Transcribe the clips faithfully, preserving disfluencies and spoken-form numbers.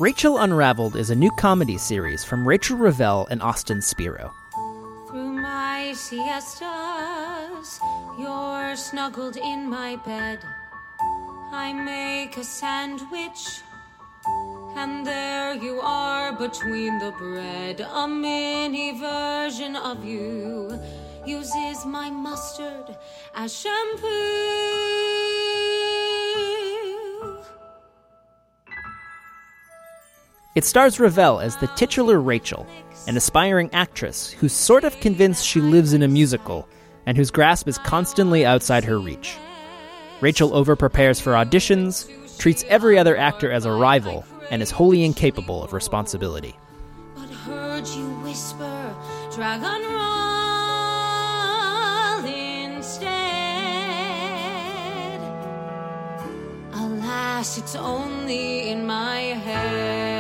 Rachel Unraveled is a new comedy series from Rachel Revelle and Austin Spiro. Through my siestas, you're snuggled in my bed. I make a sandwich, and there you are between the bread. A mini version of you uses my mustard as shampoo. It stars Revelle as the titular Rachel, an aspiring actress who's sort of convinced she lives in a musical and whose grasp is constantly outside her reach. Rachel overprepares for auditions, treats every other actor as a rival, and is wholly incapable of responsibility. But heard you whisper, dragon roll instead. Alas, it's only in my head.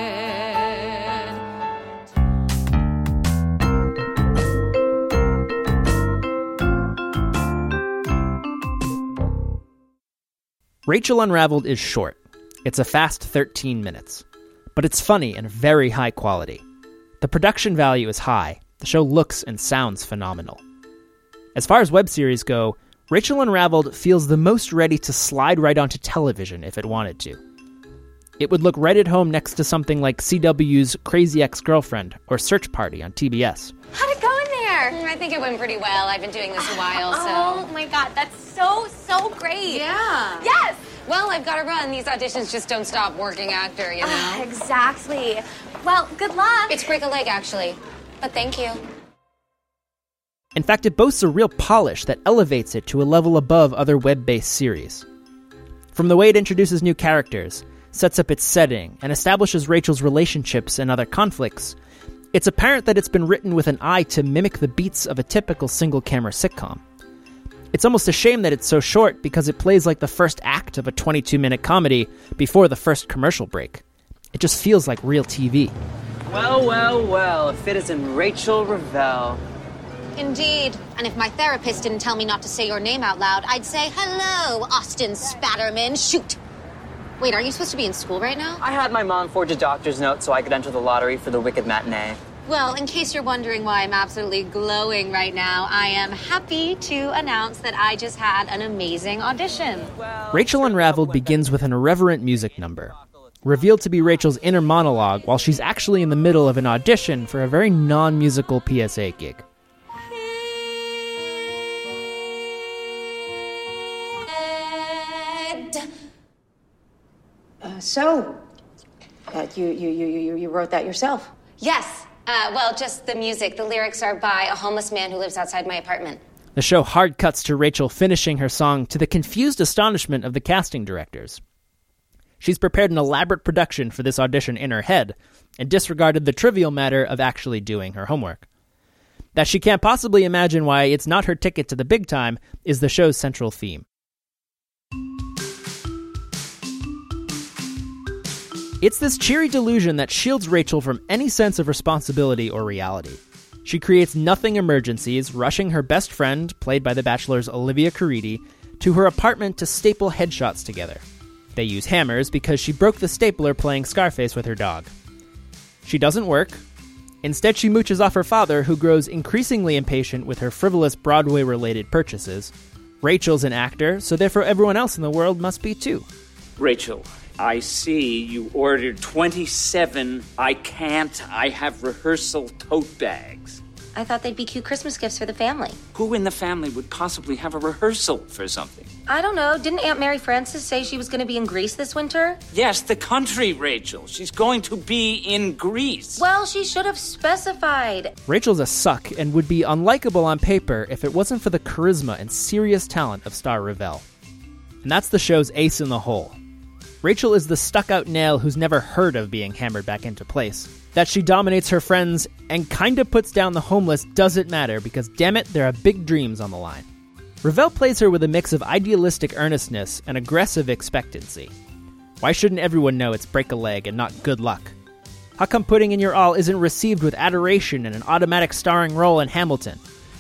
Rachel Unraveled is short. It's a fast thirteen minutes. But it's funny and very high quality. The production value is high. The show looks and sounds phenomenal. As far as web series go, Rachel Unraveled feels the most ready to slide right onto television if it wanted to. It would look right at home next to something like C W's Crazy Ex-Girlfriend or Search Party on T B S. How'd it go in there? I think it went pretty well. I've been doing this a while, so... Oh my god, that's so, so great. Yeah. Yes! Well, I've got to run. These auditions just don't stop working actor, you know? Uh, exactly. Well, good luck. It's break a leg, actually. But thank you. In fact, it boasts a real polish that elevates it to a level above other web-based series. From the way it introduces new characters, sets up its setting, and establishes Rachel's relationships and other conflicts, it's apparent that it's been written with an eye to mimic the beats of a typical single-camera sitcom. It's almost a shame that it's so short because it plays like the first act of a twenty-two minute comedy before the first commercial break. It just feels like real T V. Well, well, well, if it isn't Rachel Revelle. Indeed. And if my therapist didn't tell me not to say your name out loud, I'd say, hello, Austin Spatterman. Shoot. Wait, are you supposed to be in school right now? I had my mom forge a doctor's note so I could enter the lottery for the Wicked matinee. Well, in case you're wondering why I'm absolutely glowing right now, I am happy to announce that I just had an amazing audition. Rachel Unraveled begins with an irreverent music number, revealed to be Rachel's inner monologue while she's actually in the middle of an audition for a very non-musical P S A gig. Uh, so, uh, you, you, you, you, you wrote that yourself? Yes. Uh, well, just the music. The lyrics are by a homeless man who lives outside my apartment. The show hard cuts to Rachel finishing her song to the confused astonishment of the casting directors. She's prepared an elaborate production for this audition in her head and disregarded the trivial matter of actually doing her homework. That she can't possibly imagine why it's not her ticket to the big time is the show's central theme. It's this cheery delusion that shields Rachel from any sense of responsibility or reality. She creates nothing emergencies, rushing her best friend, played by The Bachelor's Olivia Caridi, to her apartment to staple headshots together. They use hammers because she broke the stapler playing Scarface with her dog. She doesn't work. Instead, she mooches off her father, who grows increasingly impatient with her frivolous Broadway-related purchases. Rachel's an actor, so therefore everyone else in the world must be too. Rachel, I see you ordered twenty-seven I can't, I have rehearsal tote bags. I thought they'd be cute Christmas gifts for the family. Who in the family would possibly have a rehearsal for something? I don't know. Didn't Aunt Mary Frances say she was going to be in Greece this winter? Yes, the country, Rachel. She's going to be in Greece. Well, she should have specified. Rachel's a suck and would be unlikable on paper if it wasn't for the charisma and serious talent of star Revelle. And that's the show's ace in the hole. Rachel is the stuck-out nail who's never heard of being hammered back into place. That she dominates her friends and kinda puts down the homeless doesn't matter because, damn it, there are big dreams on the line. Revelle plays her with a mix of idealistic earnestness and aggressive expectancy. Why shouldn't everyone know it's break a leg and not good luck? How come putting in your all isn't received with adoration and an automatic starring role in Hamilton?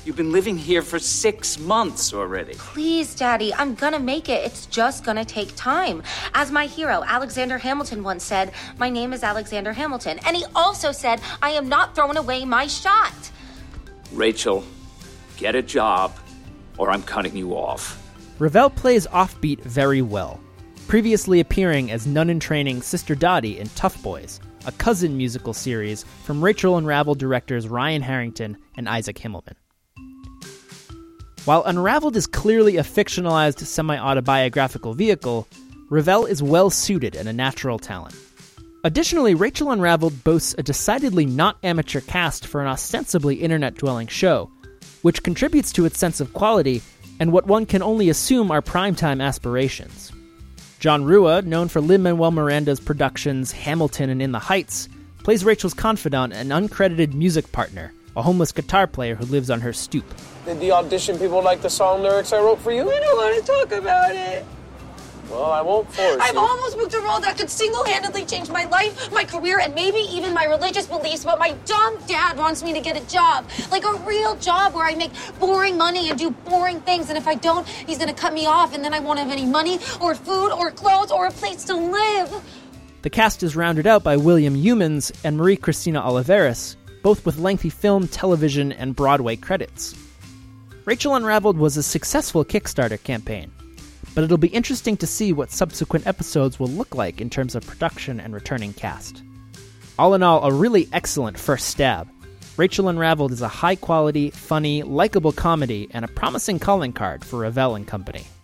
You've been living here for six months already. Please, Daddy, I'm gonna make it. It's just gonna take time. As my hero, Alexander Hamilton, once said, my name is Alexander Hamilton. And he also said, I am not throwing away my shot. Rachel, get a job, or I'm cutting you off. Ravel plays offbeat very well, previously appearing as nun-in-training Sister Dottie in Tough Boys, a cousin musical series from Rachel Unraveled directors Ryan Harrington and Isaac Himmelman. While Unraveled is clearly a fictionalized semi-autobiographical vehicle, Ravel is well-suited and a natural talent. Additionally, Rachel Unraveled boasts a decidedly not amateur cast for an ostensibly internet-dwelling show, which contributes to its sense of quality and what one can only assume are primetime aspirations. John Rua, known for Lin-Manuel Miranda's productions Hamilton and In the Heights, plays Rachel's confidant and uncredited music partner, a homeless guitar player who lives on her stoop. Did the audition people like the song lyrics I wrote for you? I don't want to talk about it. Well, I won't force I've you. almost booked a role that could single-handedly change my life, my career, and maybe even my religious beliefs, but my dumb dad wants me to get a job. Like a real job where I make boring money and do boring things, and if I don't, he's gonna cut me off, and then I won't have any money, or food, or clothes, or a place to live. The cast is rounded out by William Humans and Marie Cristina Oliveras, both with lengthy film, television, and Broadway credits. Rachel Unraveled was a successful Kickstarter campaign, but it'll be interesting to see what subsequent episodes will look like in terms of production and returning cast. All in all, a really excellent first stab. Rachel Unraveled is a high-quality, funny, likable comedy and a promising calling card for Ravel and Company.